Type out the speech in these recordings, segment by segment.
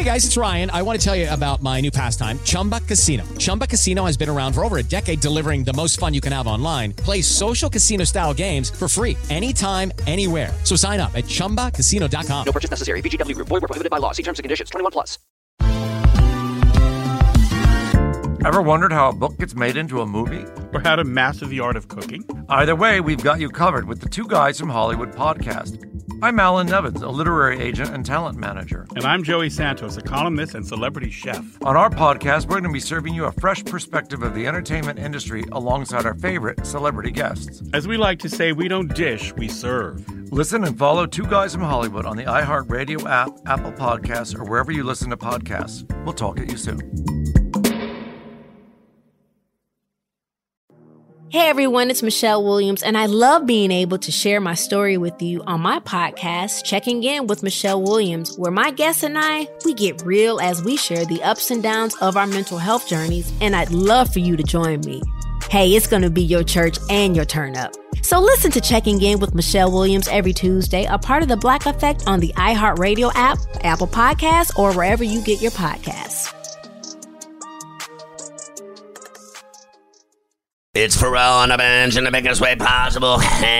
Hey guys, it's Ryan. I want to tell you about my new pastime, Chumba Casino. Chumba Casino has been around for over a decade, delivering the most fun you can have online. Play social casino-style games for free anytime, anywhere. So sign up at ChumbaCasino.com. No purchase necessary. VGW Group. Void where prohibited by law. See terms and conditions. 21+. Ever wondered how a book gets made into a movie? Or how to master the art of cooking? Either way, we've got you covered with the Two Guys from Hollywood podcast. I'm Alan Nevins, a literary agent and talent manager. And I'm Joey Santos, a columnist and celebrity chef. On our podcast, we're going to be serving you a fresh perspective of the entertainment industry alongside our favorite celebrity guests. As we like to say, we don't dish, we serve. Listen and follow Two Guys from Hollywood on the iHeartRadio app, Apple Podcasts, or wherever you listen to podcasts. We'll talk at you soon. Hey everyone, it's Michelle Williams, and I love being able to share my story with you on my podcast, Checking In with Michelle Williams, where my guests and I, we get real as we share the ups and downs of our mental health journeys, and I'd love for you to join me. Hey, it's going to be your church and your turn up. So listen to Checking In with Michelle Williams every Tuesday, a part of the Black Effect on the iHeartRadio app, Apple Podcasts, or wherever you get your podcasts. It's Pharrell on the bench in the biggest way possible,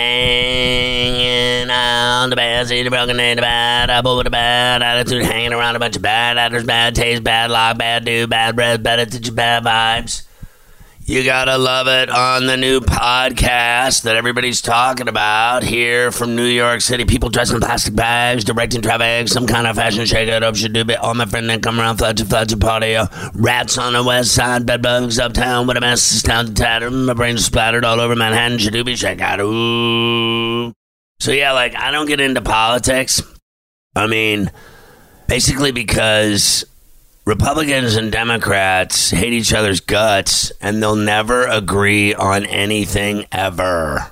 hanging out the bad seat, the broken day, the bad apple with a bad attitude, hanging around a bunch of bad actors, bad taste, bad luck, bad dude, bad breath, bad attitude, bad vibes. You gotta love it on the new podcast that everybody's talking about here from New York City. People dressed in plastic bags, directing traffic, some kind of fashion shake-it-up should do it. All my friends that come around, fudge party. Rats on the west side, bedbugs uptown, with a mess is down to tatter. My brain's splattered all over Manhattan, should do be shake out. Ooh. So yeah, like, I don't get into politics. I mean, basically because Republicans and Democrats hate each other's guts, and they'll never agree on anything ever.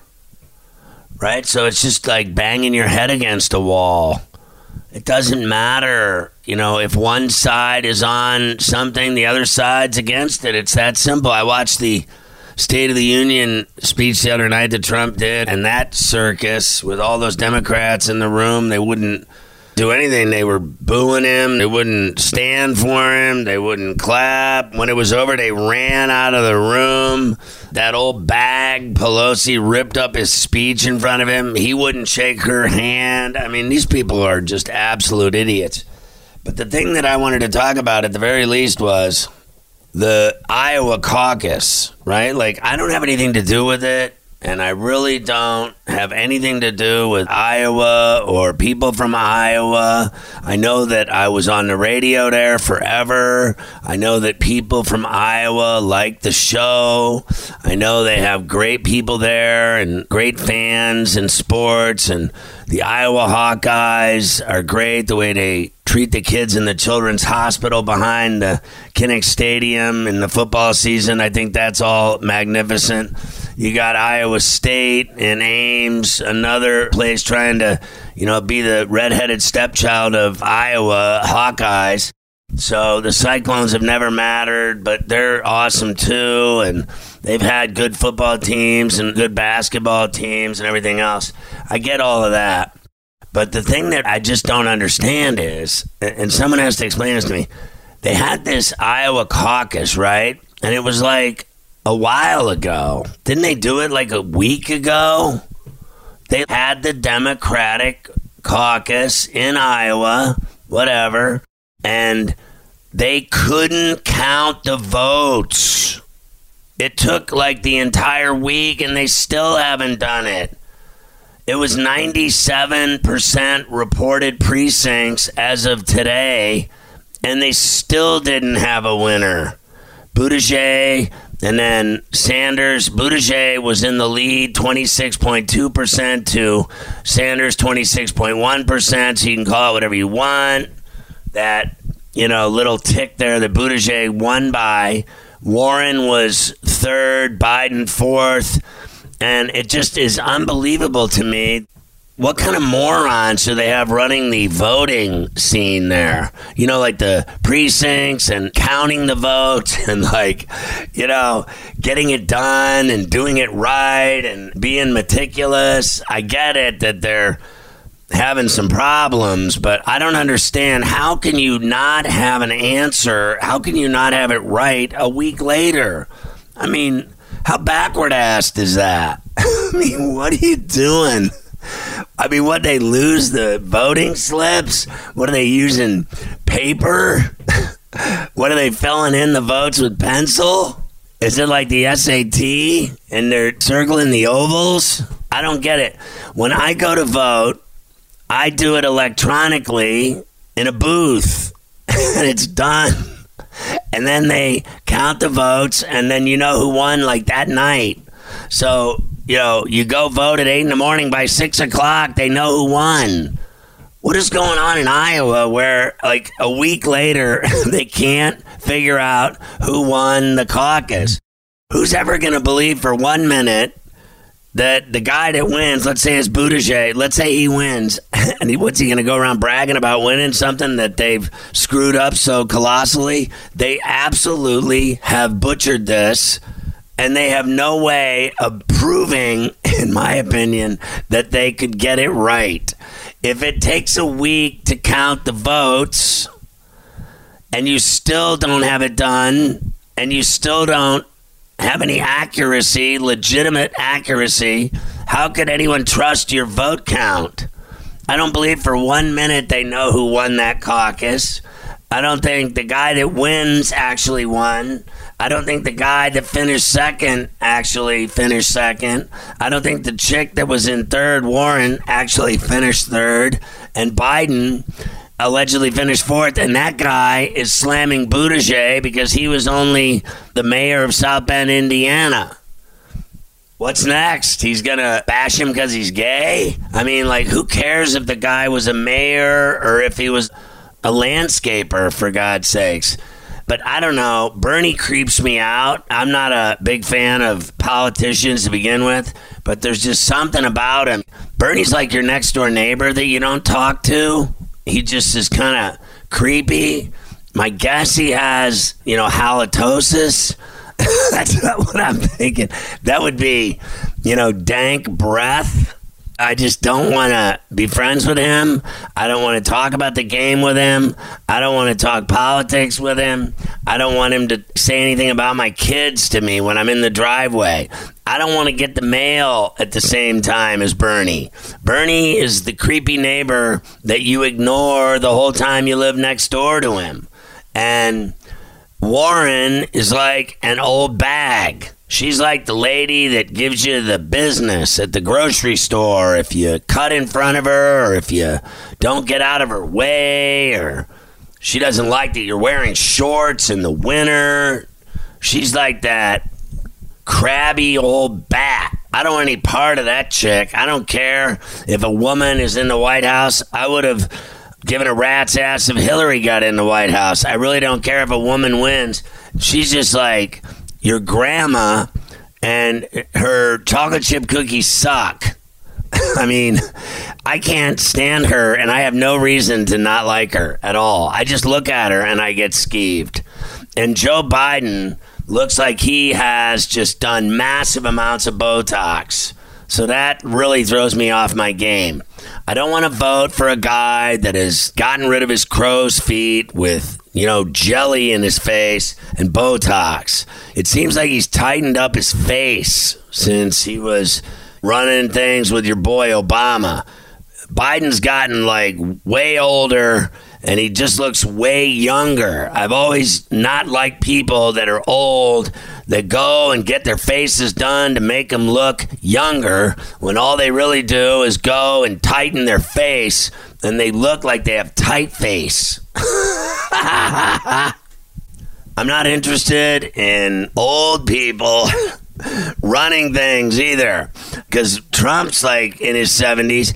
Right? So it's just like banging your head against a wall. It doesn't matter, you know, if one side is on something, the other side's against it. It's that simple. I watched the State of the Union speech the other night that Trump did, and that circus with all those Democrats in the room, they wouldn't do anything. They were booing him. They wouldn't stand for him. They wouldn't clap. When it was over, they ran out of the room. That old bag, Pelosi, ripped up his speech in front of him. He wouldn't shake her hand. I mean, these people are just absolute idiots. But the thing that I wanted to talk about at the very least was the Iowa caucus, right? Like, I don't have anything to do with it. And I really don't have anything to do with Iowa or people from Iowa. I know that I was on the radio there forever. I know that people from Iowa like the show. I know they have great people there and great fans in sports. And the Iowa Hawkeyes are great, the way they treat the kids in the children's hospital behind the Kinnick Stadium in the football season. I think that's all magnificent. You got Iowa State and Ames, another place trying to, you know, be the redheaded stepchild of Iowa Hawkeyes. So the Cyclones have never mattered, but they're awesome too. And they've had good football teams and good basketball teams and everything else. I get all of that. But the thing that I just don't understand is, and someone has to explain this to me, they had this Iowa caucus, right? And it was like a while ago. Didn't they do it like a week ago? They had the Democratic caucus in Iowa, whatever, and they couldn't count the votes. It took like the entire week, and they still haven't done it. It was 97% reported precincts as of today, and they still didn't have a winner. Buttigieg and then Sanders. Buttigieg was in the lead, 26.2% to Sanders, 26.1%. So you can call it whatever you want. That, you know, little tick there that Buttigieg won by. Warren was third, Biden fourth. And it just is unbelievable to me. What kind of morons do they have running the voting scene there? You know, like the precincts and counting the votes and, like, you know, getting it done and doing it right and being meticulous. I get it that they're having some problems, but I don't understand. How can you not have an answer? How can you not have it right a week later? I mean, how backward-assed is that? I mean, what are you doing? I mean, what, they lose the voting slips? What are they using? Paper? What are they filling in the votes with pencil? Is it like the SAT and they're circling the ovals? I don't get it. When I go to vote, I do it electronically in a booth and it's done. And then they count the votes and then you know who won like that night. So, you know, you go vote at 8 a.m. by 6 o'clock, they know who won. What is going on in Iowa where like a week later they can't figure out who won the caucus? Who's ever going to believe for 1 minute that the guy that wins, let's say it's Buttigieg, let's say he wins, and what's he going to go around bragging about winning something that they've screwed up so colossally? They absolutely have butchered this, and they have no way of proving, in my opinion, that they could get it right. If it takes a week to count the votes, and you still don't have it done, and you still don't have any accuracy, legitimate accuracy, how could anyone trust your vote count? I don't believe for 1 minute they know who won that caucus. I don't think the guy that wins actually won. I don't think the guy that finished second actually finished second. I don't think the chick that was in third, Warren, actually finished third. And Biden allegedly finished fourth, and that guy is slamming Buttigieg because he was only the mayor of South Bend, Indiana. What's next? He's going to bash him because he's gay? I mean, like, who cares if the guy was a mayor or if he was a landscaper, for God's sakes? But I don't know. Bernie creeps me out. I'm not a big fan of politicians to begin with, but there's just something about him. Bernie's like your next door neighbor that you don't talk to. He just is kind of creepy. My guess he has, halitosis. That's not what I'm thinking. That would be, dank breath. I just don't want to be friends with him. I don't want to talk about the game with him. I don't want to talk politics with him. I don't want him to say anything about my kids to me when I'm in the driveway. I don't want to get the mail at the same time as Bernie. Bernie is the creepy neighbor that you ignore the whole time you live next door to him. And Warren is like an old bag. She's like the lady that gives you the business at the grocery store if you cut in front of her or if you don't get out of her way, or she doesn't like that you're wearing shorts in the winter. She's like that crabby old bat. I don't want any part of that chick. I don't care if a woman is in the White House. I would have given a rat's ass if Hillary got in the White House. I really don't care if a woman wins. She's just like your grandma, and her chocolate chip cookies suck. I mean, I can't stand her, and I have no reason to not like her at all. I just look at her, and I get skeeved. And Joe Biden looks like he has just done massive amounts of Botox. So that really throws me off my game. I don't want to vote for a guy that has gotten rid of his crow's feet with, jelly in his face and Botox. It seems like he's tightened up his face since he was running things with your boy Obama. Biden's gotten way older, and he just looks way younger. I've always not liked people that are old that go and get their faces done to make them look younger when all they really do is go and tighten their face and they look like they have tight face. I'm not interested in old people running things either, because Trump's in his 70s.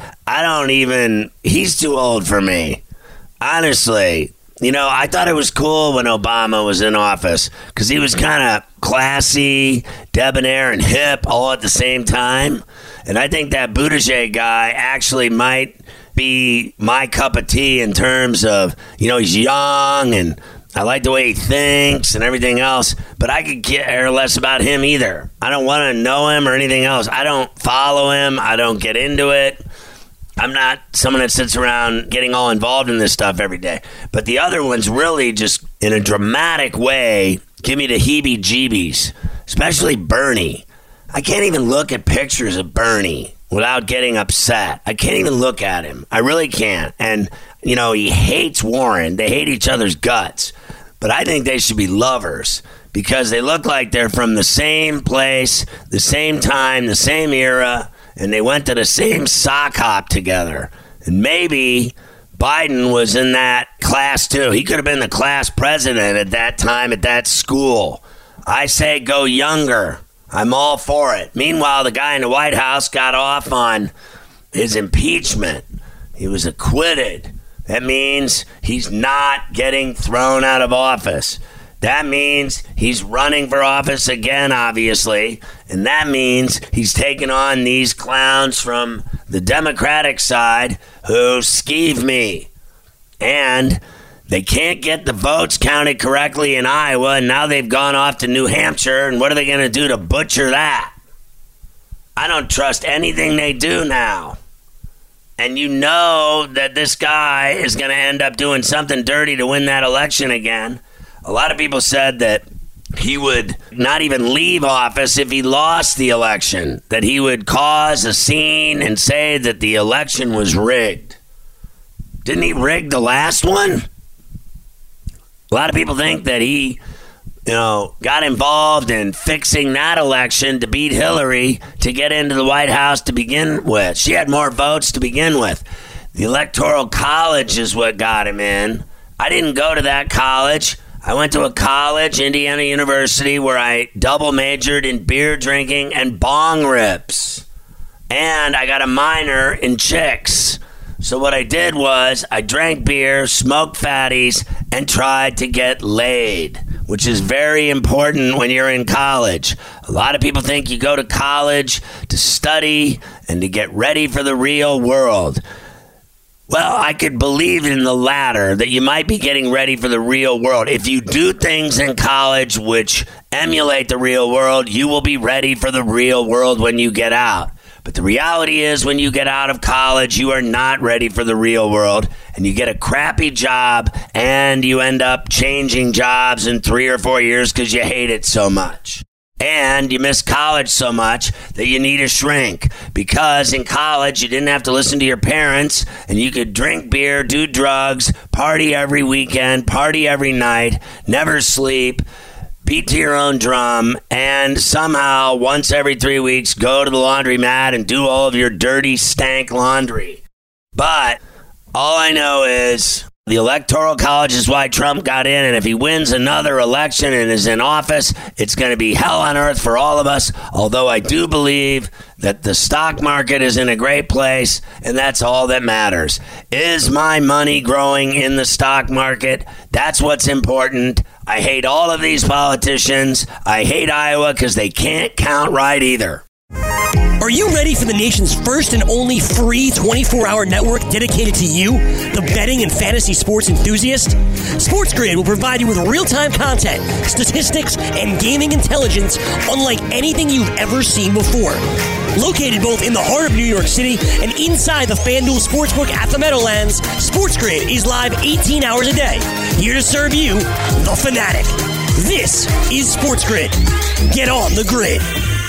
He's too old for me. Honestly, I thought it was cool when Obama was in office because he was kind of classy, debonair, and hip all at the same time. And I think that Buttigieg guy actually might be my cup of tea in terms of, he's young and I like the way he thinks and everything else, but I could care less about him either. I don't want to know him or anything else. I don't follow him. I don't get into it. I'm not someone that sits around getting all involved in this stuff every day. But the other ones really just, in a dramatic way, give me the heebie-jeebies, especially Bernie. I can't even look at pictures of Bernie without getting upset. I can't even look at him. I really can't. And, he hates Warren. They hate each other's guts. But I think they should be lovers because they look like they're from the same place, the same time, the same era, and they went to the same sock hop together. And maybe Biden was in that class too. He could have been the class president at that time at that school. I say go younger. I'm all for it. Meanwhile, the guy in the White House got off on his impeachment. He was acquitted. That means he's not getting thrown out of office. That means he's running for office again, obviously. And that means he's taking on these clowns from the Democratic side who skeeve me. And they can't get the votes counted correctly in Iowa, and now they've gone off to New Hampshire, and what are they going to do to butcher that? I don't trust anything they do now. And you know that this guy is going to end up doing something dirty to win that election again. A lot of people said that he would not even leave office if he lost the election, that he would cause a scene and say that the election was rigged. Didn't he rig the last one? A lot of people think that he, got involved in fixing that election to beat Hillary to get into the White House to begin with. She had more votes to begin with. The Electoral College is what got him in. I didn't go to that college. I went to a college, Indiana University, where I double majored in beer drinking and bong rips. And I got a minor in chicks. So what I did was I drank beer, smoked fatties, and tried to get laid, which is very important when you're in college. A lot of people think you go to college to study and to get ready for the real world. Well, I could believe in the latter, that you might be getting ready for the real world. If you do things in college which emulate the real world, you will be ready for the real world when you get out. But the reality is when you get out of college, you are not ready for the real world, and you get a crappy job, and you end up changing jobs in 3 or 4 years because you hate it so much. And you miss college so much that you need a shrink, because in college you didn't have to listen to your parents and you could drink beer, do drugs, party every weekend, party every night, never sleep, beat to your own drum, and somehow once every 3 weeks go to the laundromat and do all of your dirty, stank laundry. But all I know is the Electoral College is why Trump got in, and if he wins another election and is in office, it's going to be hell on earth for all of us, although I do believe that the stock market is in a great place, and that's all that matters. Is my money growing in the stock market? That's what's important. I hate all of these politicians. I hate Iowa because they can't count right either. Are you ready for the nation's first and only free 24-hour network dedicated to you, the betting and fantasy sports enthusiast? SportsGrid will provide you with real-time content, statistics, and gaming intelligence unlike anything you've ever seen before. Located both in the heart of New York City and inside the FanDuel Sportsbook at the Meadowlands, SportsGrid is live 18 hours a day, here to serve you, the fanatic. This is SportsGrid. Get on the grid.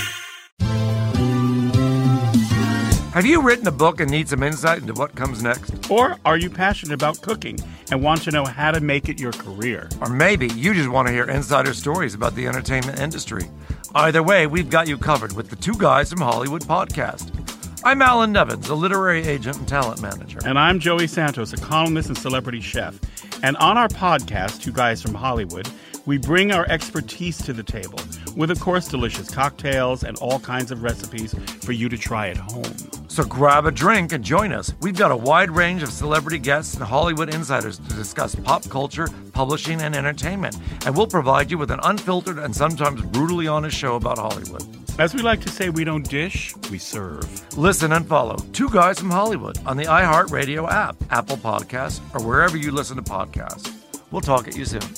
Have you written a book and need some insight into what comes next? Or are you passionate about cooking and want to know how to make it your career? Or maybe you just want to hear insider stories about the entertainment industry. Either way, we've got you covered with the Two Guys from Hollywood podcast. I'm Alan Nevins, a literary agent and talent manager. And I'm Joey Santos, a columnist and celebrity chef. And on our podcast, Two Guys from Hollywood, we bring our expertise to the table with, of course, delicious cocktails and all kinds of recipes for you to try at home. So grab a drink and join us. We've got a wide range of celebrity guests and Hollywood insiders to discuss pop culture, publishing, and entertainment. And we'll provide you with an unfiltered and sometimes brutally honest show about Hollywood. As we like to say, we don't dish, we serve. Listen and follow Two Guys from Hollywood on the iHeartRadio app, Apple Podcasts, or wherever you listen to podcasts. We'll talk at you soon.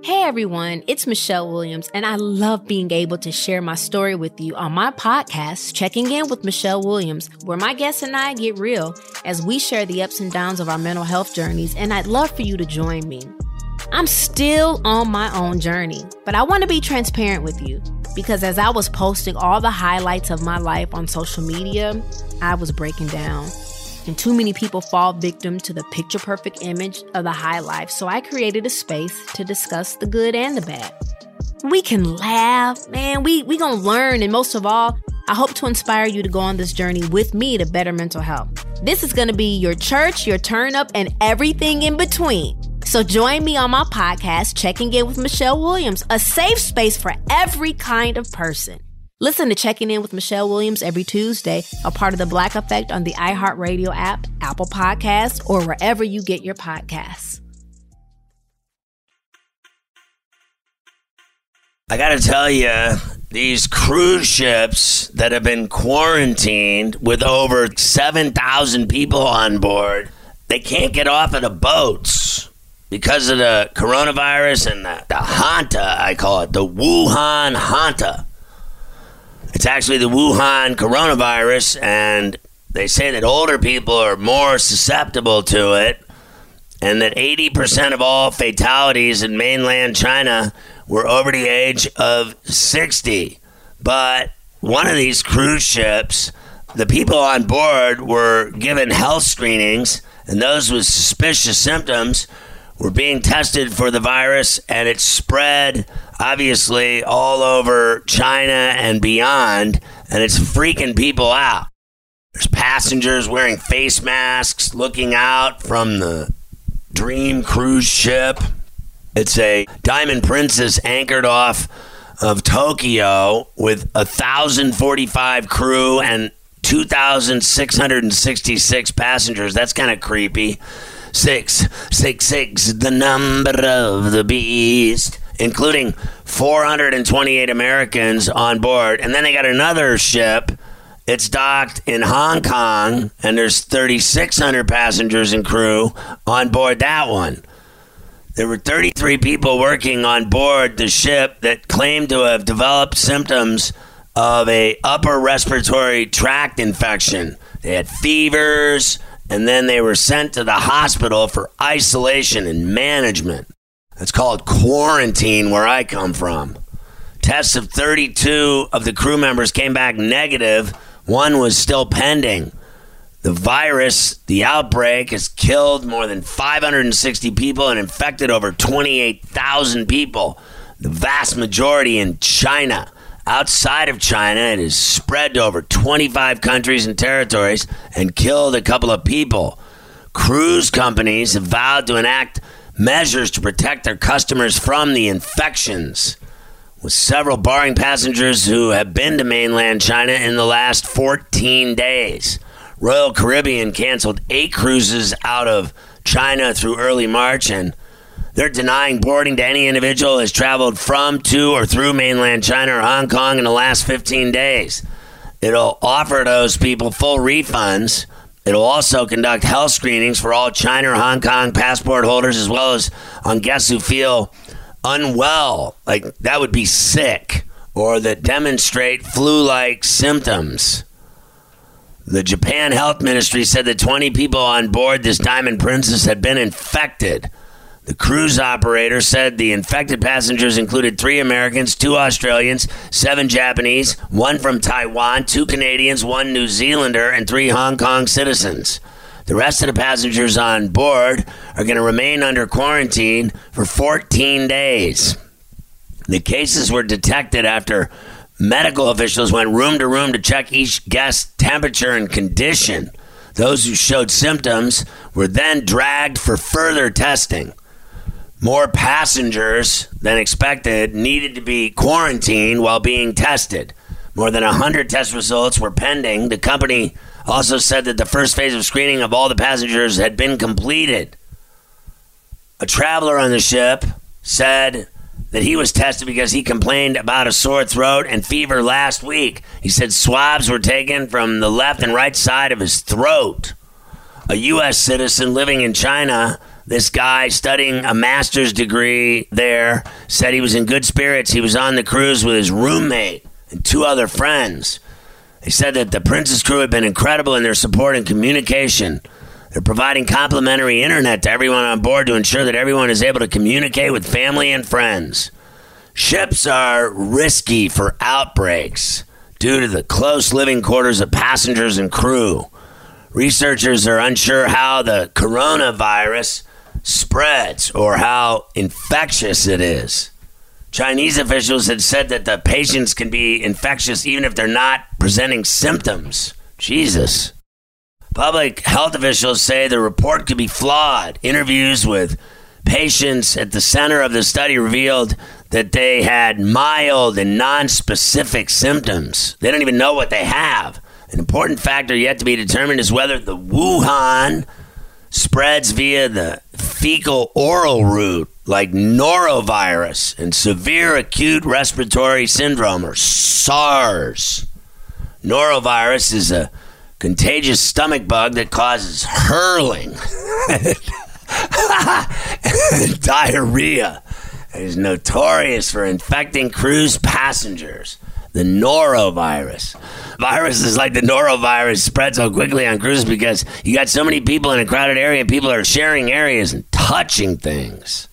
Hey everyone, it's Michelle Williams, and I love being able to share my story with you on my podcast, Checking In with Michelle Williams, where my guests and I get real as we share the ups and downs of our mental health journeys, and I'd love for you to join me. I'm still on my own journey, but I want to be transparent with you because as I was posting all the highlights of my life on social media, I was breaking down. And too many people fall victim to the picture-perfect image of the high life, so I created a space to discuss the good and the bad. We can laugh, man, we gonna learn, and most of all, I hope to inspire you to go on this journey with me to better mental health. This is gonna be your church, your turn-up, and everything in between. So join me on my podcast, Checking In with Michelle Williams, a safe space for every kind of person. Listen to Checking In with Michelle Williams every Tuesday, a part of the Black Effect on the iHeartRadio app, Apple Podcasts, or wherever you get your podcasts. I gotta tell you, these cruise ships that have been quarantined with over 7,000 people on board, they can't get off of the boats because of the coronavirus and the Hanta, I call it, the Wuhan Hanta. It's actually the Wuhan coronavirus, and they say that older people are more susceptible to it, and that 80% of all fatalities in mainland China were over the age of 60. But one of these cruise ships, the people on board were given health screenings, and those with suspicious symptoms were being tested for the virus, and it spread, obviously, all over China and beyond, and it's freaking people out. There's passengers wearing face masks looking out from the Dream cruise ship. It's a Diamond Princess anchored off of Tokyo with 1,045 crew and 2,666 passengers. That's kind of creepy. 666, the number of the beast, including 428 Americans on board. And then they got another ship. It's docked in Hong Kong, and there's 3,600 passengers and crew on board that one. There were 33 people working on board the ship that claimed to have developed symptoms of a upper respiratory tract infection. They had fevers, and then they were sent to the hospital for isolation and management. It's called quarantine where I come from. Tests of 32 of the crew members came back negative. One was still pending. The virus, the outbreak, has killed more than 560 people and infected over 28,000 people, the vast majority in China. Outside of China, it has spread to over 25 countries and territories and killed a couple of people. Cruise companies have vowed to enact measures to protect their customers from the infections, with several barring passengers who have been to mainland China in the last 14 days. Royal Caribbean canceled 8 cruises out of China through early March, and they're denying boarding to any individual who has traveled from, to, or through mainland China or Hong Kong in the last 15 days. It'll offer those people full refunds. It'll also conduct health screenings for all China or Hong Kong passport holders, as well as on guests who feel unwell, like that would be sick, or that demonstrate flu-like symptoms. The Japan Health Ministry said that 20 people on board this Diamond Princess had been infected. The cruise operator said the infected passengers included 3 Americans, 2 Australians, 7 Japanese, 1 from Taiwan, 2 Canadians, 1 New Zealander, and 3 Hong Kong citizens. The rest of the passengers on board are going to remain under quarantine for 14 days. The cases were detected after medical officials went room to room to check each guest's temperature and condition. Those who showed symptoms were then dragged for further testing. More passengers than expected needed to be quarantined while being tested. More than 100 test results were pending. The company also said that the first phase of screening of all the passengers had been completed. A traveler on the ship said that he was tested because he complained about a sore throat and fever last week. He said swabs were taken from the left and right side of his throat. A U.S. citizen living in China This guy studying a master's degree there said he was in good spirits. He was on the cruise with his roommate and 2 other friends. They said that the Princess crew had been incredible in their support and communication. They're providing complimentary internet to everyone on board to ensure that everyone is able to communicate with family and friends. Ships are risky for outbreaks due to the close living quarters of passengers and crew. Researchers are unsure how the coronavirus spreads or how infectious it is. Chinese officials had said that the patients can be infectious even if they're not presenting symptoms. Jesus. Public health officials say the report could be flawed. Interviews with patients at the center of the study revealed that they had mild and non-specific symptoms. They don't even know what they have. An important factor yet to be determined is whether the Wuhan spreads via the fecal-oral route, like norovirus and severe acute respiratory syndrome, or SARS. Norovirus is a contagious stomach bug that causes hurling and diarrhea. It is notorious for infecting cruise passengers. The norovirus. Viruses like the norovirus spread so quickly on cruises because you got so many people in a crowded area and people are sharing areas and touching things.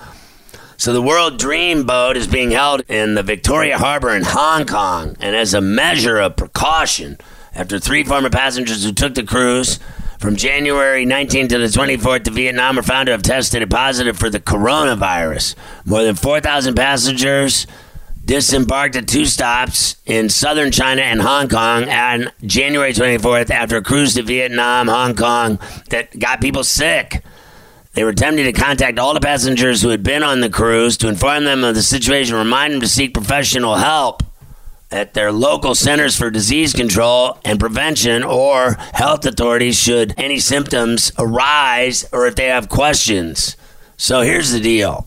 So the World Dream Boat is being held in the Victoria Harbor in Hong Kong, and as a measure of precaution, after 3 former passengers who took the cruise from January 19th to the 24th to Vietnam were found to have tested positive for the coronavirus. More than 4,000 passengers disembarked at 2 stops in southern China and Hong Kong on January 24th after a cruise to Vietnam, Hong Kong, that got people sick. They were attempting to contact all the passengers who had been on the cruise to inform them of the situation, remind them to seek professional help at their local centers for disease control and prevention or health authorities should any symptoms arise or if they have questions. So here's the deal.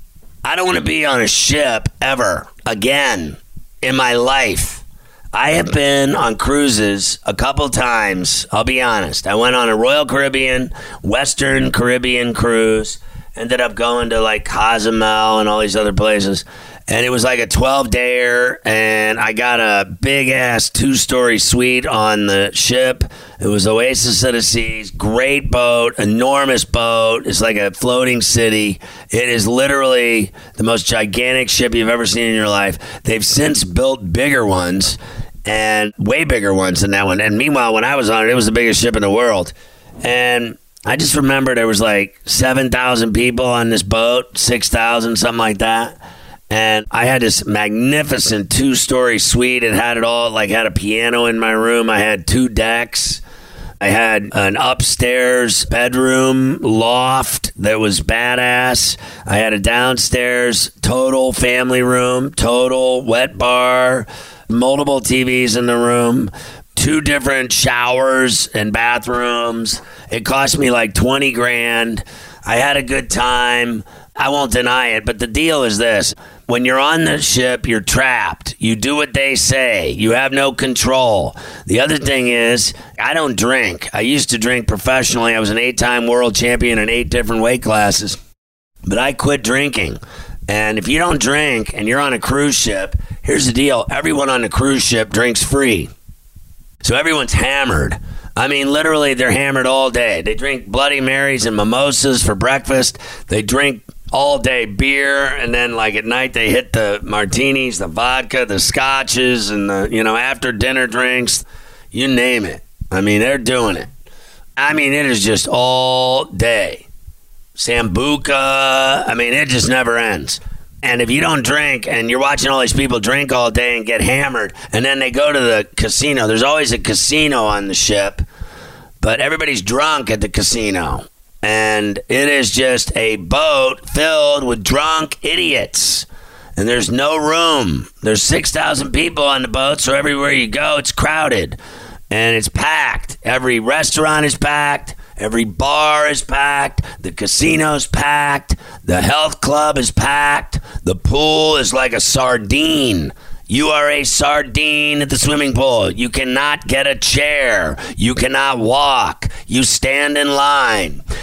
I don't want to be on a ship ever again in my life. I have been on cruises a couple times. I'll be honest. I went on a Royal Caribbean, Western Caribbean cruise. Ended up going to like Cozumel and all these other places. And it was like a 12-dayer, and I got a big-ass 2-story suite on the ship. It was Oasis of the Seas, great boat, enormous boat. It's like a floating city. It is literally the most gigantic ship you've ever seen in your life. They've since built bigger ones, and way bigger ones than that one. And meanwhile, when I was on it, it was the biggest ship in the world. And I just remember there was like 7,000 people on this boat, 6,000, something like that. And I had this magnificent 2-story suite. It had it all, like had a piano in my room. I had 2 decks. I had an upstairs bedroom loft that was badass. I had a downstairs total family room, total wet bar, multiple TVs in the room, 2 different showers and bathrooms. It cost me like $20,000. I had a good time. I won't deny it, but the deal is this. When you're on the ship, you're trapped. You do what they say. You have no control. The other thing is, I don't drink. I used to drink professionally. I was an 8-time world champion in 8 different weight classes. But I quit drinking. And if you don't drink and you're on a cruise ship, here's the deal. Everyone on the cruise ship drinks free. So everyone's hammered. I mean, literally, they're hammered all day. They drink Bloody Marys and mimosas for breakfast. They drink all day beer, and then like at night they hit the martinis, the vodka, the scotches, and the, after dinner drinks, you name it. I mean, they're doing it. I mean, it is just all day. Sambuca, I mean, it just never ends. And if you don't drink and you're watching all these people drink all day and get hammered, and then they go to the casino, there's always a casino on the ship, but everybody's drunk at the casino. And it is just a boat filled with drunk idiots. And there's no room. There's 6,000 people on the boat, so everywhere you go, it's crowded. And it's packed. Every restaurant is packed. Every bar is packed. The casino's packed. The health club is packed. The pool is like a sardine. You are a sardine at the swimming pool. You cannot get a chair. You cannot walk. You stand in line.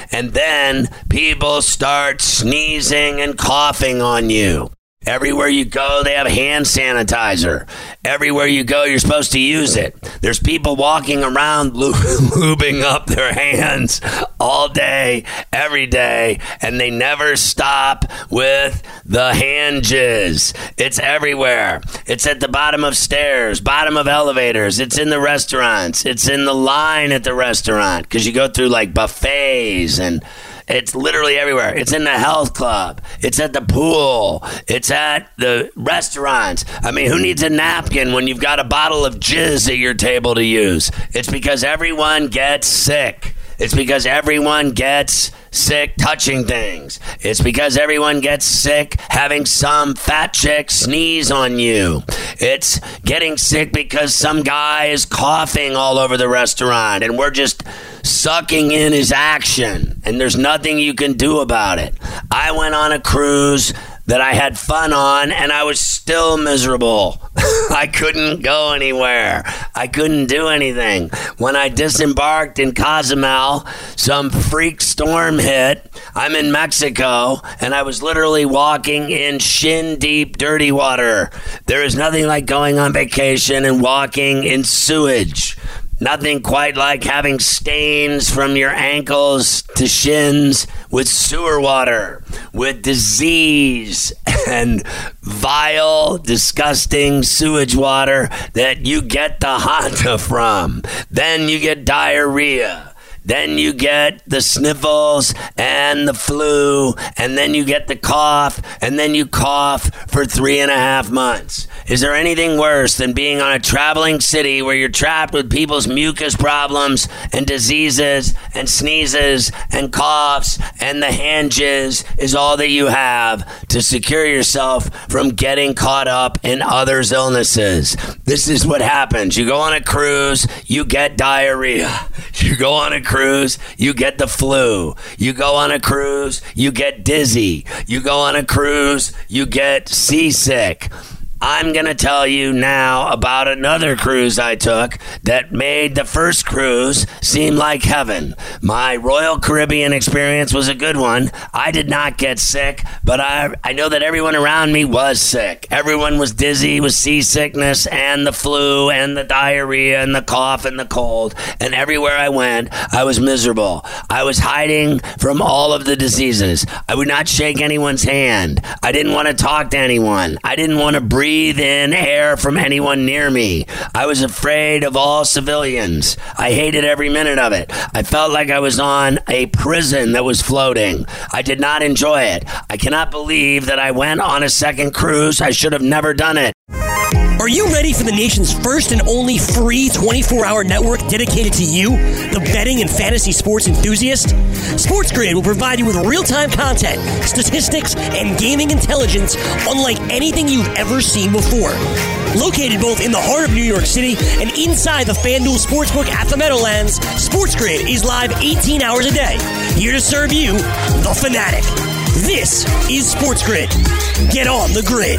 And then people start sneezing and coughing on you. Everywhere you go, they have hand sanitizer. Everywhere you go, you're supposed to use it. There's people walking around lubing up their hands all day, every day, and they never stop with the hand jizz. It's everywhere. It's at the bottom of stairs, bottom of elevators. It's in the restaurants. It's in the line at the restaurant because you go through like buffets and it's literally everywhere. It's in the health club. It's at the pool. It's at the restaurants. I mean, who needs a napkin when you've got a bottle of jizz at your table to use? It's because everyone gets sick. It's because everyone gets sick touching things. It's because everyone gets sick having some fat chick sneeze on you. It's getting sick because some guy is coughing all over the restaurant and we're just sucking in his action and there's nothing you can do about it. I went on a cruise that I had fun on and I was still miserable. I couldn't go anywhere. I couldn't do anything. When I disembarked in Cozumel, some freak storm hit. I'm in Mexico and I was literally walking in shin deep dirty water. There is nothing like going on vacation and walking in sewage. Nothing quite like having stains from your ankles to shins with sewer water, with disease and vile, disgusting sewage water that you get the Honda from. Then you get diarrhea. Then you get the sniffles and the flu, and then you get the cough, and then you cough for 3.5 months. Is there anything worse than being on a traveling city where you're trapped with people's mucus problems and diseases and sneezes and coughs, and the hand jizz is all that you have to secure yourself from getting caught up in others' illnesses? This is what happens. You go on a cruise, you get diarrhea. You go on a cruise, you get the flu. You go on a cruise, you get dizzy. You go on a cruise, you get seasick. I'm going to tell you now about another cruise I took that made the first cruise seem like heaven. My Royal Caribbean experience was a good one. I did not get sick, but I know that everyone around me was sick. Everyone was dizzy with seasickness and the flu and the diarrhea and the cough and the cold. And everywhere I went, I was miserable. I was hiding from all of the diseases. I would not shake anyone's hand. I didn't want to talk to anyone. I didn't want to breathe in air from anyone near me. I was afraid of all civilians. I hated every minute of it. I felt like I was on a prison that was floating. I did not enjoy it. I cannot believe that I went on a second cruise. I should have never done it. Are you ready for the nation's first and only free 24-hour network dedicated to you, the betting and fantasy sports enthusiast? SportsGrid will provide you with real-time content, statistics, and gaming intelligence unlike anything you've ever seen before. Located both in the heart of New York City and inside the FanDuel Sportsbook at the Meadowlands, SportsGrid is live 18 hours a day, here to serve you, the fanatic. This is SportsGrid. Get on the grid.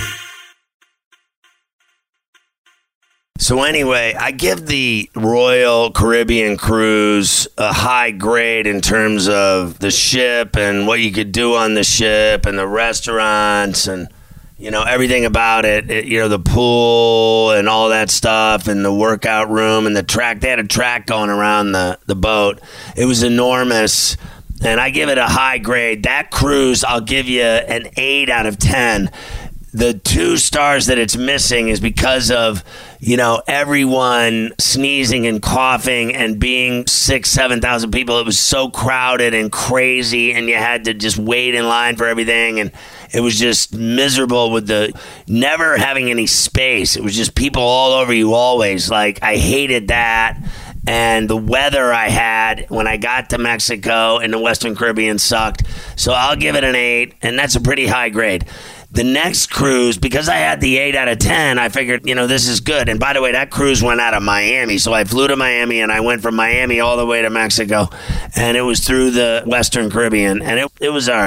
So anyway, I give the Royal Caribbean cruise a high grade in terms of the ship and what you could do on the ship and the restaurants and, you know, everything about it, you know, the pool and all that stuff and the workout room and the track. They had a track going around the boat. It was enormous, and I give it a high grade. That cruise, I'll give you an 8 out of 10. The 2 stars that it's missing is because of, you know, everyone sneezing and coughing and being 6,000-7,000 people. It was so crowded and crazy, and you had to just wait in line for everything, and it was just miserable with the never having any space. It was just people all over you always. Like, I hated that. And the weather I had when I got to Mexico and the Western Caribbean sucked. So I'll give it an 8, and that's a pretty high grade. The next cruise, because I had the 8 out of 10, I figured, you know, this is good. And by the way, that cruise went out of Miami. So I flew to Miami, and I went from Miami all the way to Mexico. And it was through the Western Caribbean. And it was all right.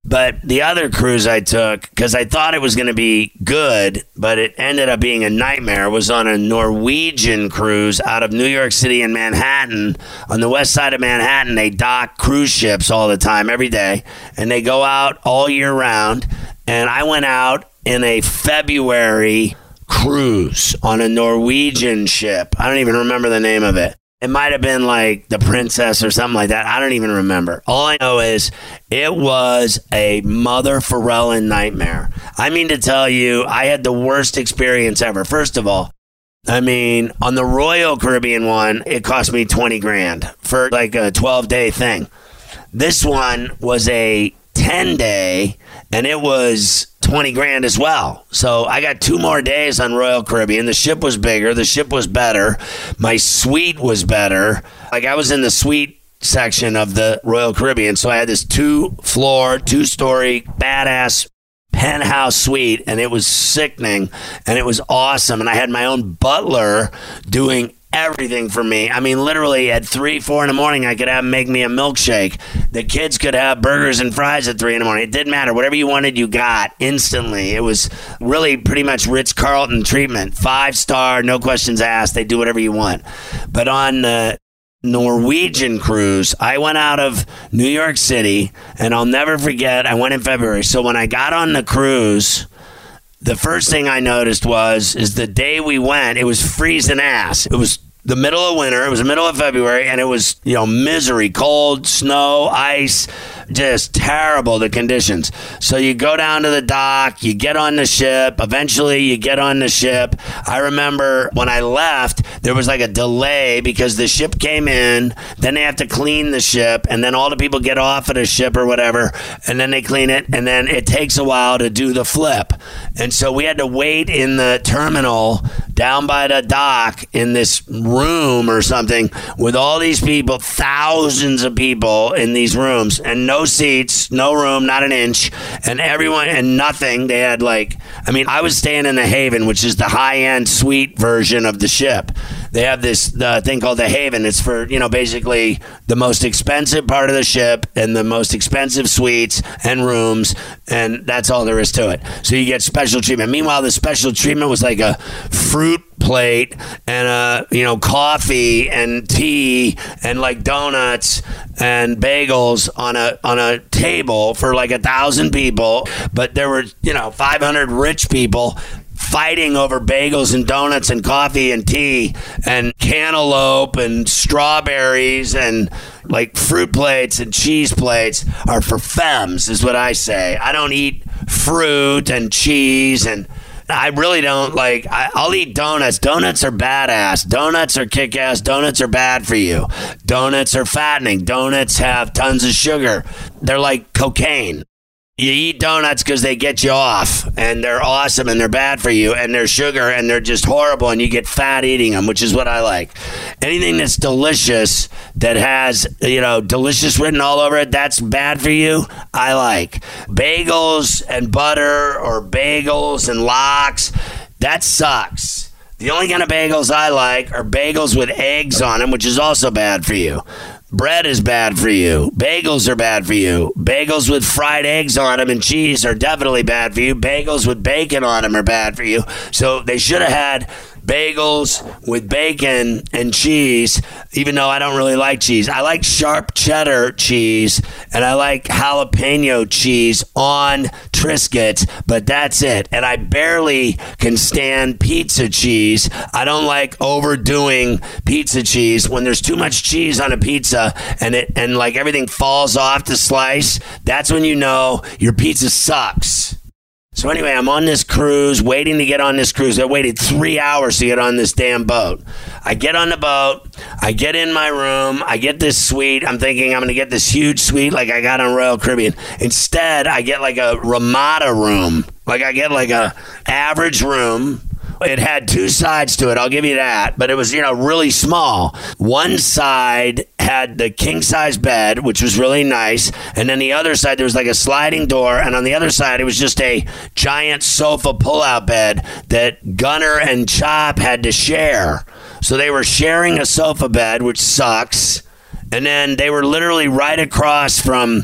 But the other cruise I took, because I thought it was going to be good, but it ended up being a nightmare, was on a Norwegian cruise out of New York City and Manhattan. On the west side of Manhattan, they dock cruise ships all the time, every day, and they go out all year round. And I went out in a February cruise on a Norwegian ship. I don't even remember the name of it. It might have been like the Princess or something like that. I don't even remember. All I know is it was a mother Pharrellin nightmare. I mean to tell you, I had the worst experience ever. First of all, I mean, on the Royal Caribbean one, it cost me $20,000 for like a 12-day thing. This one was a 10-day, and it was $20,000 as well. So I got 2 more days on Royal Caribbean. The ship was bigger. The ship was better. My suite was better. Like, I was in the suite section of the Royal Caribbean. So I had this 2-floor, 2-story, badass penthouse suite, and it was sickening, and it was awesome. And I had my own butler doing everything for me. I mean, literally at 3, 4 in the morning, I could have him make me a milkshake. The kids could have burgers and fries at 3 in the morning. It didn't matter. Whatever you wanted, you got instantly. It was really pretty much Ritz-Carlton treatment. 5-star, no questions asked. They do whatever you want. But on the Norwegian cruise, I went out of New York City, and I'll never forget, I went in February. So when I got on the cruise, the first thing I noticed is the day we went, it was freezing ass. It was the middle of winter. It was the middle of February, and it was, misery, cold, snow, ice, just terrible, the conditions. So you go down to the dock, you get on the ship. Eventually, you get on the ship. I remember when I left, there was like a delay because the ship came in, then they have to clean the ship, and then all the people get off of the ship or whatever, and then they clean it, and then it takes a while to do the flip. And so we had to wait in the terminal down by the dock in this room or something with all these people, thousands of people in these rooms, and no seats, no room, not an inch, and everyone, and nothing. They had I was staying in the Haven, which is the high-end suite version of the ship. They have this thing called the Haven. It's for, basically the most expensive part of the ship and the most expensive suites and rooms, and that's all there is to it. So you get special treatment. Meanwhile, the special treatment was like a fruit plate and coffee and tea and like donuts and bagels on a table for like 1,000 people. But there were 500 rich people fighting over bagels and donuts and coffee and tea and cantaloupe and strawberries, and like fruit plates and cheese plates are for femmes, is what I say. I don't eat fruit and cheese, and I really don't I'll eat donuts. Donuts are badass. Donuts are kick-ass. Donuts are bad for you. Donuts are fattening. Donuts have tons of sugar. They're like cocaine. You eat donuts because they get you off, and they're awesome, and they're bad for you, and they're sugar, and they're just horrible, and you get fat eating them, which is what I like. Anything that's delicious, that has, delicious written all over it, that's bad for you, I like. Bagels and butter, or bagels and lox, that sucks. The only kind of bagels I like are bagels with eggs on them, which is also bad for you. Bread is bad for you. Bagels are bad for you. Bagels with fried eggs on them and cheese are definitely bad for you. Bagels with bacon on them are bad for you. So they should have had bagels with bacon and cheese, even though I don't really like cheese. I like sharp cheddar cheese, and I like jalapeno cheese on Triscuits, but that's it. And I barely can stand pizza cheese. I don't like overdoing pizza cheese. When there's too much cheese on a pizza and everything falls off the slice, that's when you know your pizza sucks. So anyway, I'm on this cruise, waiting to get on this cruise. I waited 3 hours to get on this damn boat. I get on the boat. I get in my room. I get this suite. I'm thinking I'm going to get this huge suite like I got on Royal Caribbean. Instead, I get like a Ramada room. I get like a average room. It had 2 sides to it, I'll give you that, but it was, really small. One side had the king-size bed, which was really nice, and then the other side, there was like a sliding door, and on the other side, it was just a giant sofa pull-out bed that Gunner and Chop had to share. So they were sharing a sofa bed, which sucks, and then they were literally right across from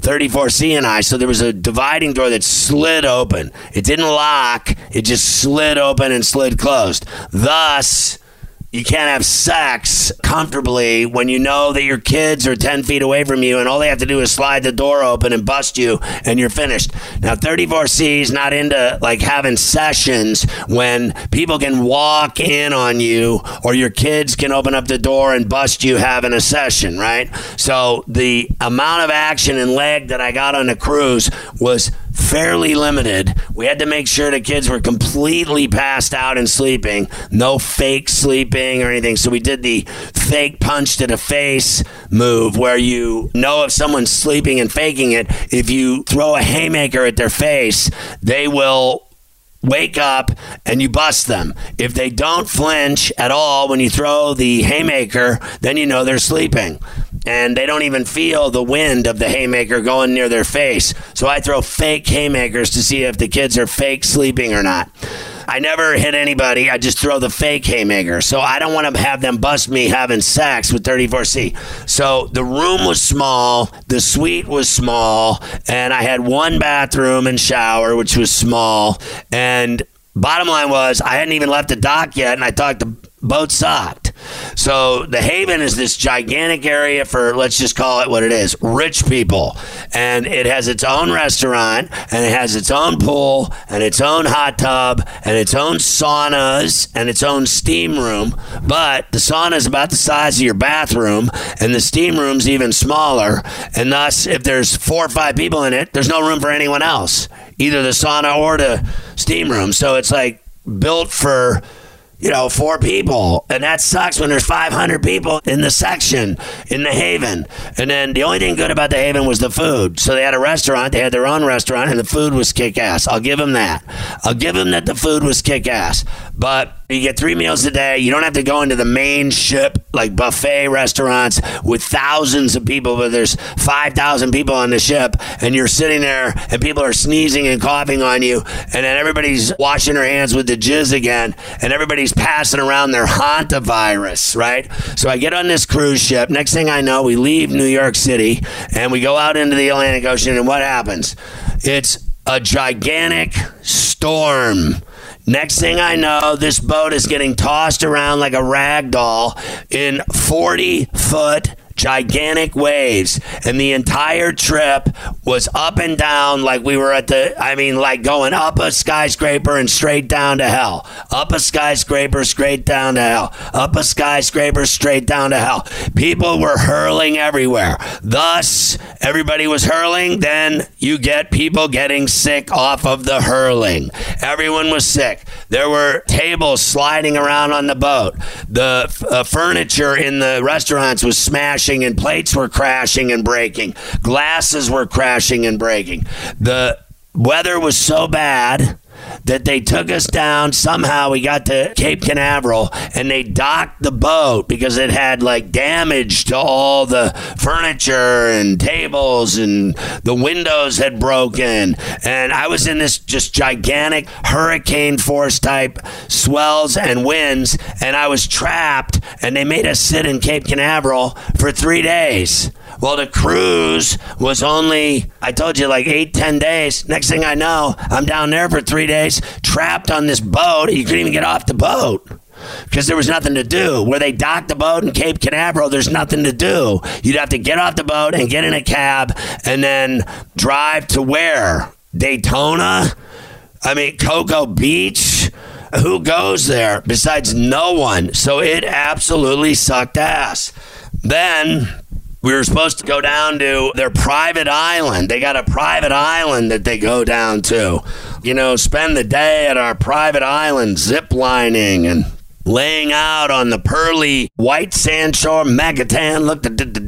34C and I. So there was a dividing door that slid open. It didn't lock. It just slid open and slid closed. Thus, you can't have sex comfortably when you know that your kids are 10 feet away from you and all they have to do is slide the door open and bust you and you're finished. Now, 34C is not into like having sessions when people can walk in on you or your kids can open up the door and bust you having a session, right? So the amount of action and leg that I got on the cruise was fairly limited. We had to make sure the kids were completely passed out and sleeping. No fake sleeping or anything. So we did the fake punch to the face move where you know if someone's sleeping and faking it. If you throw a haymaker at their face, they will wake up and you bust them. If they don't flinch at all when you throw the haymaker, then you know they're sleeping. And they don't even feel the wind of the haymaker going near their face. So I throw fake haymakers to see if the kids are fake sleeping or not. I never hit anybody. I just throw the fake haymaker. So I don't want to have them bust me having sex with 34C. So the room was small. The suite was small. And I had one bathroom and shower, which was small. And bottom line was I hadn't even left the dock yet. And I thought the boat sucked. So the Haven is this gigantic area for, let's just call it what it is, rich people. And it has its own restaurant, and it has its own pool, and its own hot tub, and its own saunas, and its own steam room. But the sauna is about the size of your bathroom, and the steam room's even smaller. And thus, if there's 4 or 5 people in it, there's no room for anyone else, either the sauna or the steam room. So it's like built for 4 people. And that sucks when there's 500 people in the section in the Haven. And then the only thing good about the Haven was the food. So they had a restaurant. They had their own restaurant, and the food was kick-ass. I'll give them that. I'll give them that the food was kick-ass. But you get 3 meals a day. You don't have to go into the main ship, like buffet restaurants with thousands of people, but there's 5,000 people on the ship, and you're sitting there, and people are sneezing and coughing on you, and then everybody's washing their hands with the jizz again, and everybody's passing around their hantavirus, right? So I get on this cruise ship. Next thing I know, we leave New York City, and we go out into the Atlantic Ocean, and what happens? It's a gigantic storm. Next thing I know, this boat is getting tossed around like a rag doll in 40-foot gigantic waves, and the entire trip was up and down like we were like going up a skyscraper and straight down to hell. Up a skyscraper, straight down to hell. Up a skyscraper, straight down to hell. People were hurling everywhere. Thus, everybody was hurling. Then you get people getting sick off of the hurling. Everyone was sick. There were tables sliding around on the boat. The furniture in the restaurants was smashing, and plates were crashing and breaking. Glasses were crashing and breaking. The weather was so bad that they took us down. Somehow we got to Cape Canaveral, and they docked the boat because it had like damage to all the furniture and tables, and the windows had broken. And I was in this just gigantic hurricane force type swells and winds, and I was trapped, and they made us sit in Cape Canaveral for 3 days. Well, the cruise was only, I told you, like 8-10 days. Next thing I know, I'm down there for 3 days, trapped on this boat. You couldn't even get off the boat because there was nothing to do. Where they docked the boat in Cape Canaveral, there's nothing to do. You'd have to get off the boat and get in a cab and then drive to where? Daytona? Cocoa Beach? Who goes there besides no one? So it absolutely sucked ass. Then we were supposed to go down to their private island. They got a private island that they go down to. Spend the day at our private island zip lining and laying out on the pearly white sand shore. Magatan, look,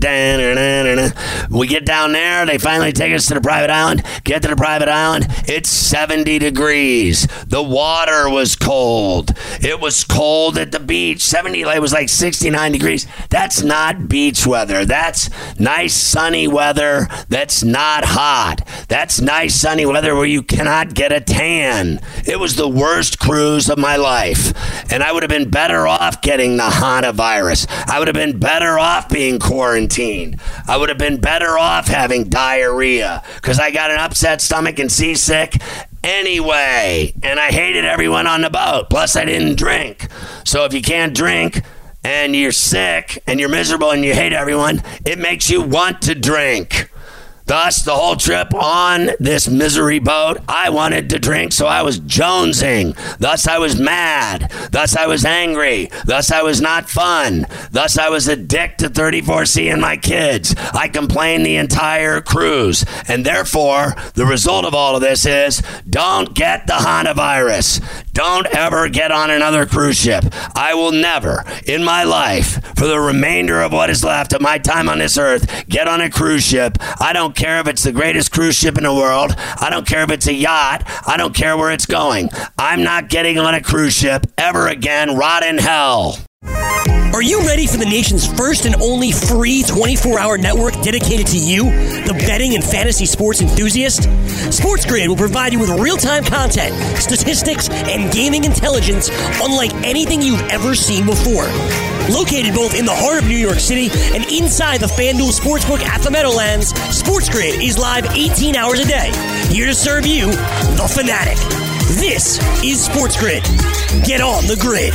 we get down there. They finally take us to the private island. Get to the private island. It's 70 degrees. The water was cold. It was cold at the beach. It was like 69 degrees. That's not beach weather. That's nice sunny weather. That's not hot. That's nice sunny weather where you cannot get a tan. It was the worst cruise of my life. And I would have been been better off getting the hantavirus. I would have been better off being quarantined. I would have been better off having diarrhea because I got an upset stomach and seasick anyway. And I hated everyone on the boat. Plus, I didn't drink. So if you can't drink and you're sick and you're miserable and you hate everyone, it makes you want to drink. Thus, the whole trip on this misery boat, I wanted to drink, so I was jonesing. Thus, I was mad. Thus, I was angry. Thus, I was not fun. Thus, I was a dick to 34C and my kids. I complained the entire cruise. And therefore, the result of all of this is, don't get the hantavirus. Don't ever get on another cruise ship. I will never, in my life, for the remainder of what is left of my time on this earth, get on a cruise ship. I don't care if it's the greatest cruise ship in the world. I don't care if it's a yacht. I don't care where it's going. I'm not getting on a cruise ship ever again. Rot in hell. Are you ready for the nation's first and only free 24-hour network dedicated to you, the betting and fantasy sports enthusiast? SportsGrid will provide you with real-time content, statistics, and gaming intelligence unlike anything you've ever seen before. Located both in the heart of New York City and inside the FanDuel Sportsbook at the Meadowlands, SportsGrid is live 18 hours a day, here to serve you, the fanatic. This is SportsGrid. Get on the grid.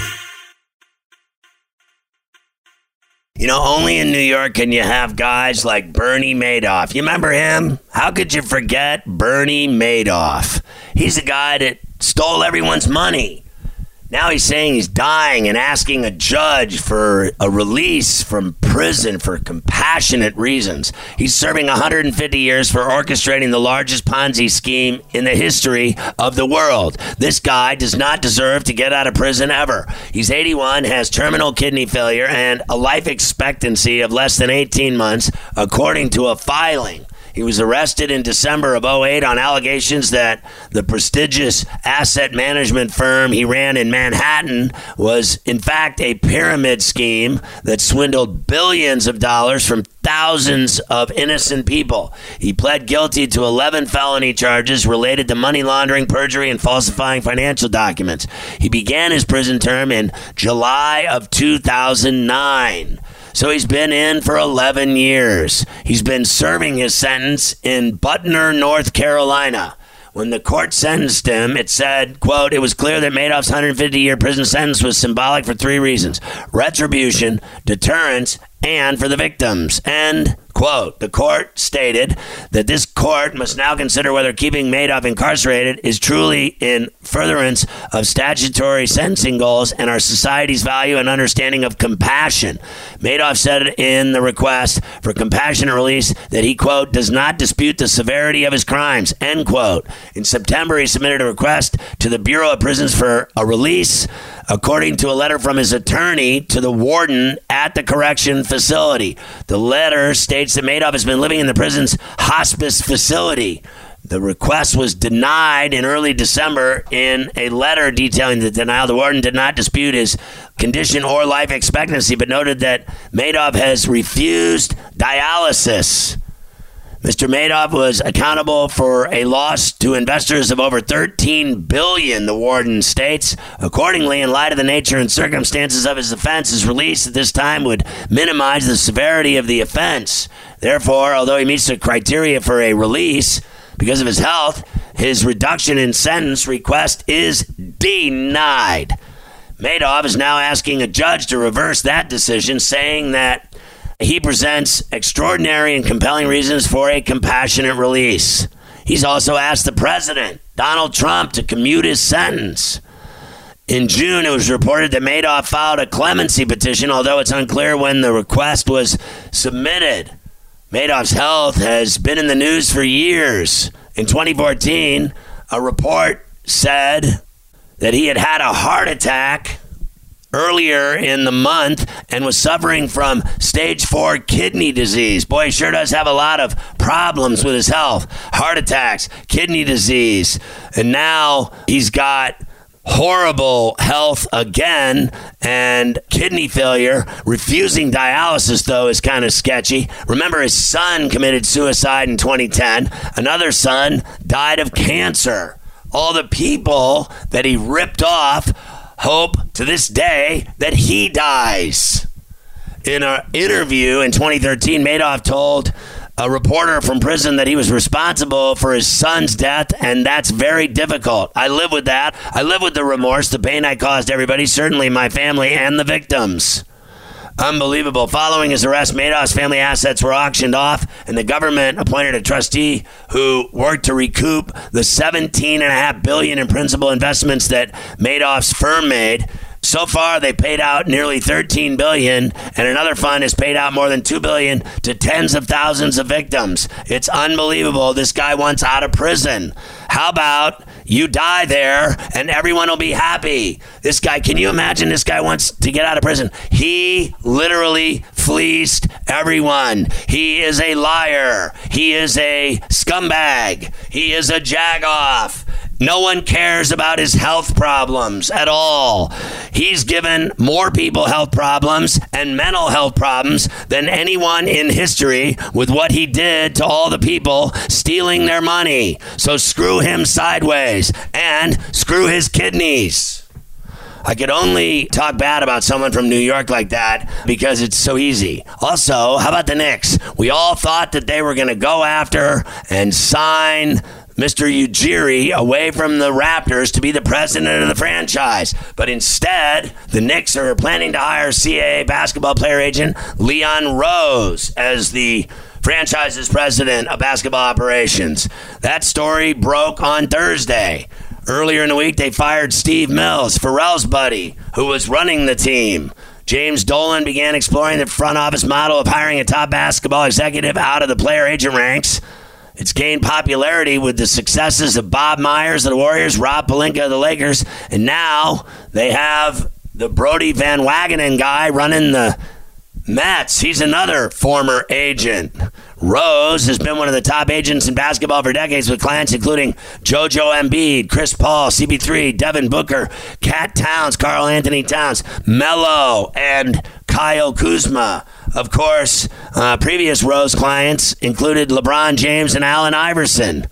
You know, only in New York can you have guys like Bernie Madoff. You remember him? How could you forget Bernie Madoff? He's the guy that stole everyone's money. Now he's saying he's dying and asking a judge for a release from prison for compassionate reasons. He's serving 150 years for orchestrating the largest Ponzi scheme in the history of the world. This guy does not deserve to get out of prison ever. He's 81, has terminal kidney failure, and a life expectancy of less than 18 months, according to a filing. He was arrested in December of 2008 on allegations that the prestigious asset management firm he ran in Manhattan was, in fact, a pyramid scheme that swindled billions of dollars from thousands of innocent people. He pled guilty to 11 felony charges related to money laundering, perjury, and falsifying financial documents. He began his prison term in July of 2009. So he's been in for 11 years. He's been serving his sentence in Butner, North Carolina. When the court sentenced him, it said, quote, "It was clear that Madoff's 150-year prison sentence was symbolic for three reasons: retribution, deterrence, and for the victims." End quote. The court stated that this court must now consider whether keeping Madoff incarcerated is truly in furtherance of statutory sentencing goals and our society's value and understanding of compassion. Madoff said in the request for compassionate release that he, quote, "does not dispute the severity of his crimes," end quote. In September, he submitted a request to the Bureau of Prisons for a release, according to a letter from his attorney to the warden at the correction facility. The letter states that Madoff has been living in the prison's hospice facility. The request was denied in early December in a letter detailing the denial. The warden did not dispute his condition or life expectancy, but noted that Madoff has refused dialysis. Mr. Madoff was accountable for a loss to investors of over $13 billion, the warden states. Accordingly, in light of the nature and circumstances of his offense, his release at this time would minimize the severity of the offense. Therefore, although he meets the criteria for a release because of his health, his reduction in sentence request is denied. Madoff is now asking a judge to reverse that decision, saying that he presents extraordinary and compelling reasons for a compassionate release. He's also asked the president, Donald Trump, to commute his sentence. In June, it was reported that Madoff filed a clemency petition, although it's unclear when the request was submitted. Madoff's health has been in the news for years. In 2014, a report said that he had had a heart attack earlier in the month and was suffering from stage 4 kidney disease. Boy, he sure does have a lot of problems with his health. Heart attacks, kidney disease, and now he's got horrible health again and kidney failure. Refusing dialysis, though, is kind of sketchy. Remember, his son committed suicide in 2010. Another son died of cancer. All the people that he ripped off hope to this day that he dies. In an interview in 2013, Madoff told a reporter from prison that he was responsible for his son's death, and that's very difficult. I live with that. I live with the remorse, the pain I caused everybody, certainly my family and the victims. Unbelievable. Following his arrest, Madoff's family assets were auctioned off, and the government appointed a trustee who worked to recoup the $17.5 billion in principal investments that Madoff's firm made. So far, they paid out nearly $13 billion, and another fund has paid out more than $2 billion to tens of thousands of victims. It's unbelievable. This guy wants out of prison. How about you die there and everyone will be happy? This guy, can you imagine this guy wants to get out of prison? He literally fleeced everyone. He is a liar. He is a scumbag. He is a jagoff. No one cares about his health problems at all. He's given more people health problems and mental health problems than anyone in history with what he did to all the people stealing their money. So screw him sideways and screw his kidneys. I could only talk bad about someone from New York like that because it's so easy. Also, how about the Knicks? We all thought that they were going to go after and sign Mr. Ujiri away from the Raptors to be the president of the franchise. But instead, the Knicks are planning to hire CAA basketball player agent Leon Rose as the franchise's president of basketball operations. That story broke on Thursday. Earlier in the week, they fired Steve Mills, Pharrell's buddy, who was running the team. James Dolan began exploring the front office model of hiring a top basketball executive out of the player agent ranks. It's gained popularity with the successes of Bob Myers of the Warriors, Rob Pelinka of the Lakers, and now they have the Brody Van Wagenen guy running the Mets. He's another former agent. Rose has been one of the top agents in basketball for decades with clients including JoJo Embiid, Chris Paul, CP3, Devin Booker, Cat Towns, Karl Anthony Towns, Melo, and Kyle Kuzma. Of course, previous Rose clients included LeBron James and Allen Iverson.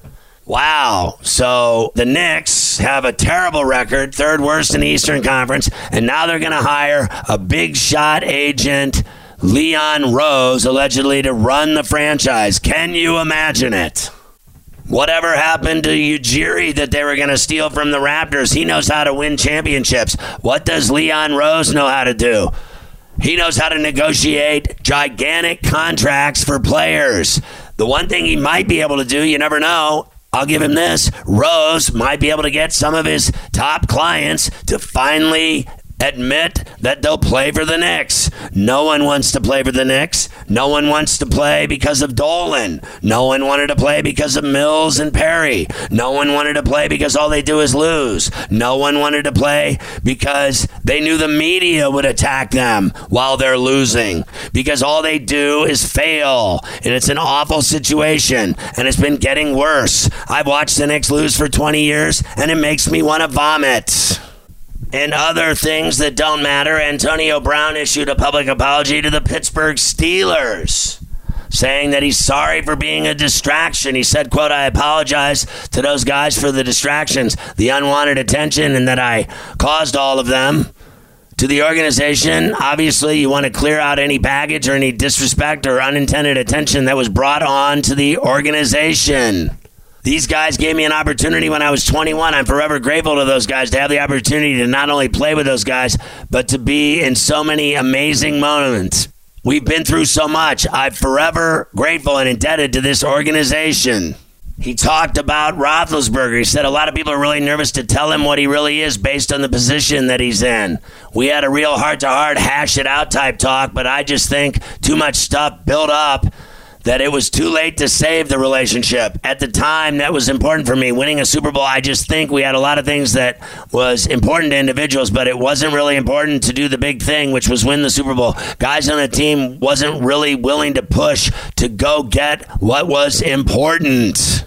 Wow. So the Knicks have a terrible record, third worst in the Eastern Conference, and now they're going to hire a big shot agent, Leon Rose, allegedly to run the franchise. Can you imagine it? Whatever happened to Ujiri that they were going to steal from the Raptors? He knows how to win championships. What does Leon Rose know how to do? He knows how to negotiate gigantic contracts for players. The one thing he might be able to do, you never know, I'll give him this, Rose might be able to get some of his top clients to finally admit that they'll play for the Knicks. No one wants to play for the Knicks. No one wants to play because of Dolan. No one wanted to play because of Mills and Perry. No one wanted to play because all they do is lose. No one wanted to play because they knew the media would attack them while they're losing. Because all they do is fail. And it's an awful situation. And it's been getting worse. I've watched the Knicks lose for 20 years, and it makes me want to vomit. And other things that don't matter, Antonio Brown issued a public apology to the Pittsburgh Steelers, saying that he's sorry for being a distraction. He said, quote, "I apologize to those guys for the distractions, the unwanted attention, and that I caused all of them. To the organization, obviously you want to clear out any baggage or any disrespect or unintended attention that was brought on to the organization. These guys gave me an opportunity when I was 21. I'm forever grateful to those guys to have the opportunity to not only play with those guys, but to be in so many amazing moments. We've been through so much. I'm forever grateful and indebted to this organization." He talked about Roethlisberger. He said a lot of people are really nervous to tell him what he really is based on the position that he's in. We had a real heart-to-heart, hash-it-out type talk, but I just think too much stuff built up that it was too late to save the relationship. At the time, that was important for me. Winning a Super Bowl, I just think we had a lot of things that was important to individuals, but it wasn't really important to do the big thing, which was win the Super Bowl. Guys on the team wasn't really willing to push to go get what was important.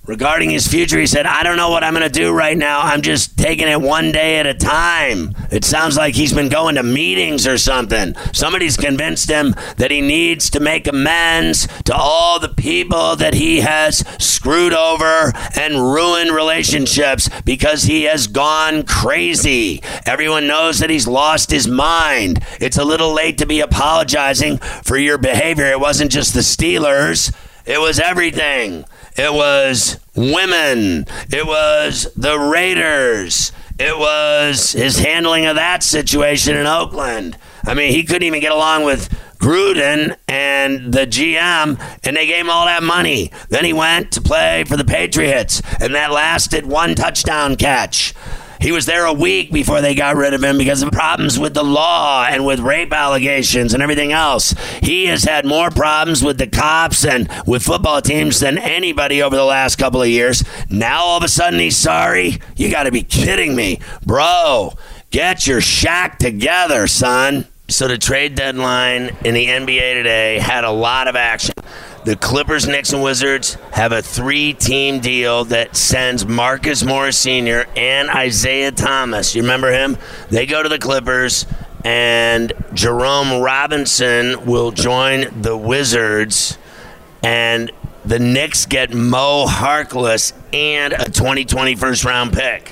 Regarding his future, he said, I don't know what I'm going to do right now. I'm just taking it one day at a time. It sounds like he's been going to meetings or something. Somebody's convinced him that he needs to make amends to all the people that he has screwed over and ruined relationships because he has gone crazy. Everyone knows that he's lost his mind. It's a little late to be apologizing for your behavior. It wasn't just the Steelers. It was everything. It was women. It was the Raiders. It was his handling of that situation in Oakland. I mean, he couldn't even get along with Gruden and the GM, and they gave him all that money. Then he went to play for the Patriots, and that lasted one touchdown catch. He was there a week before they got rid of him because of problems with the law and with rape allegations and everything else. He has had more problems with the cops and with football teams than anybody over the last couple of years. Now all of a sudden he's sorry? You got to be kidding me. Bro, get your shack together, son. So the trade deadline in the NBA today had a lot of action. The Clippers, Knicks, and Wizards have a 3-team deal that sends Marcus Morris Sr. and Isaiah Thomas. You remember him? They go to the Clippers, and Jerome Robinson will join the Wizards, and the Knicks get Mo Harkless and a 2020 first-round pick.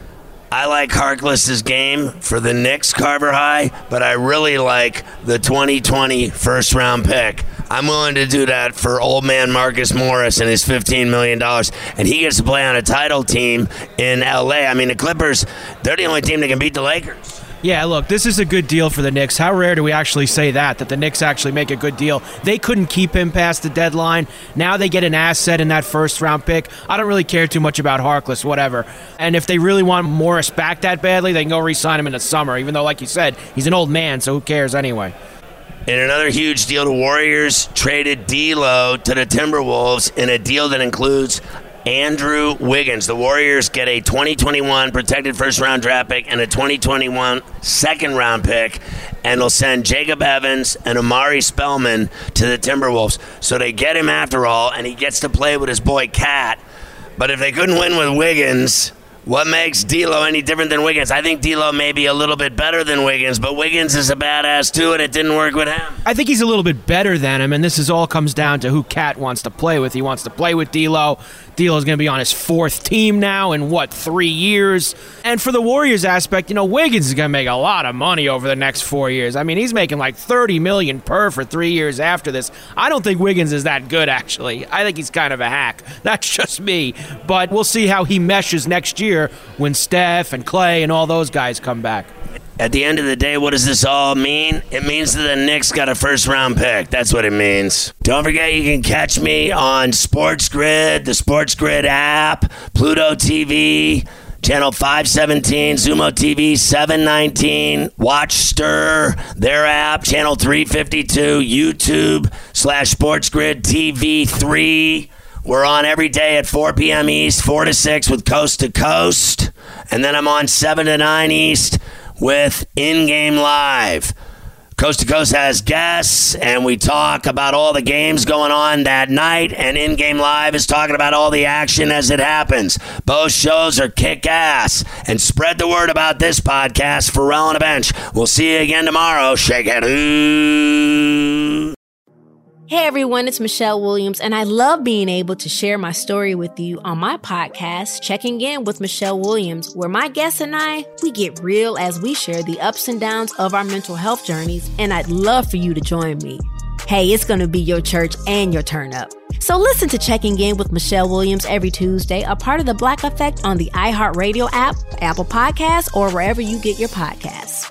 I like Harkless's game for the Knicks, Carver High, but I really like the 2020 first-round pick. I'm willing to do that for old man Marcus Morris and his $15 million. And he gets to play on a title team in L.A. I mean, the Clippers, they're the only team that can beat the Lakers. Yeah, look, this is a good deal for the Knicks. How rare do we actually say that the Knicks actually make a good deal? They couldn't keep him past the deadline. Now they get an asset in that first-round pick. I don't really care too much about Harkless, whatever. And if they really want Morris back that badly, they can go re-sign him in the summer, even though, like you said, he's an old man, so who cares anyway? In another huge deal, the Warriors traded D'Lo to the Timberwolves in a deal that includes Andrew Wiggins. The Warriors get a 2021 protected first-round draft pick and a 2021 second-round pick, and they'll send Jacob Evans and Amari Spellman to the Timberwolves. So they get him after all, and he gets to play with his boy Cat. But if they couldn't win with Wiggins, what makes D'Lo any different than Wiggins? I think D'Lo may be a little bit better than Wiggins, but Wiggins is a badass too, and it didn't work with him. I think he's a little bit better than him, and this all comes down to who Cat wants to play with. He wants to play with D'Lo. D'Lo's going to be on his 4th team now in, 3 years? And for the Warriors aspect, Wiggins is going to make a lot of money over the next 4 years. I mean, he's making like $30 million per for 3 years after this. I don't think Wiggins is that good, actually. I think he's kind of a hack. That's just me. But we'll see how he meshes next year when Steph and Clay and all those guys come back. At the end of the day, what does this all mean? It means that the Knicks got a first-round pick. That's what it means. Don't forget you can catch me on Sports Grid, the Sports Grid app, Pluto TV, Channel 517, Zumo TV 719, Watch Stir, their app, Channel 352, YouTube /Sports Grid TV 3. We're on every day at 4 p.m. East, 4 to 6 with Coast to Coast. And then I'm on 7 to 9 East with In Game Live. Coast to Coast has guests, and we talk about all the games going on that night, and In Game Live is talking about all the action as it happens. Both shows are kick-ass. And spread the word about this podcast, Pharrell on the Bench. We'll see you again tomorrow. Shake it. Ooh. Hey everyone, it's Michelle Williams, and I love being able to share my story with you on my podcast, Checking In with Michelle Williams, where my guests and I, we get real as we share the ups and downs of our mental health journeys, and I'd love for you to join me. Hey, it's going to be your church and your turn up. So listen to Checking In with Michelle Williams every Tuesday, a part of the Black Effect on the iHeartRadio app, Apple Podcasts, or wherever you get your podcasts.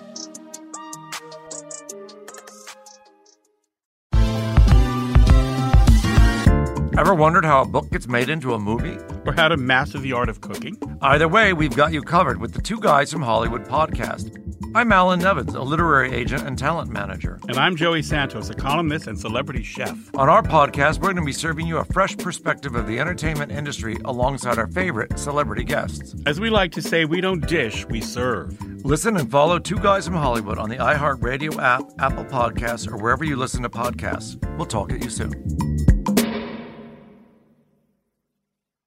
Ever wondered how a book gets made into a movie? Or how to master the art of cooking? Either way, we've got you covered with the Two Guys from Hollywood podcast. I'm Alan Nevins, a literary agent and talent manager. And I'm Joey Santos, a columnist and celebrity chef. On our podcast, we're going to be serving you a fresh perspective of the entertainment industry alongside our favorite celebrity guests. As we like to say, we don't dish, we serve. Listen and follow Two Guys from Hollywood on the iHeartRadio app, Apple Podcasts, or wherever you listen to podcasts. We'll talk at you soon.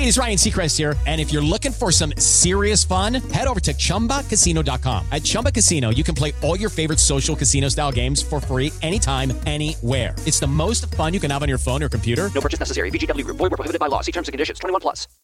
it is Ryan Seacrest here. And if you're looking for some serious fun, head over to ChumbaCasino.com. At Chumba Casino, you can play all your favorite social casino-style games for free anytime, anywhere. It's the most fun you can have on your phone or computer. No purchase necessary. VGW Group. Void where prohibited by law. See terms and conditions. 21 plus.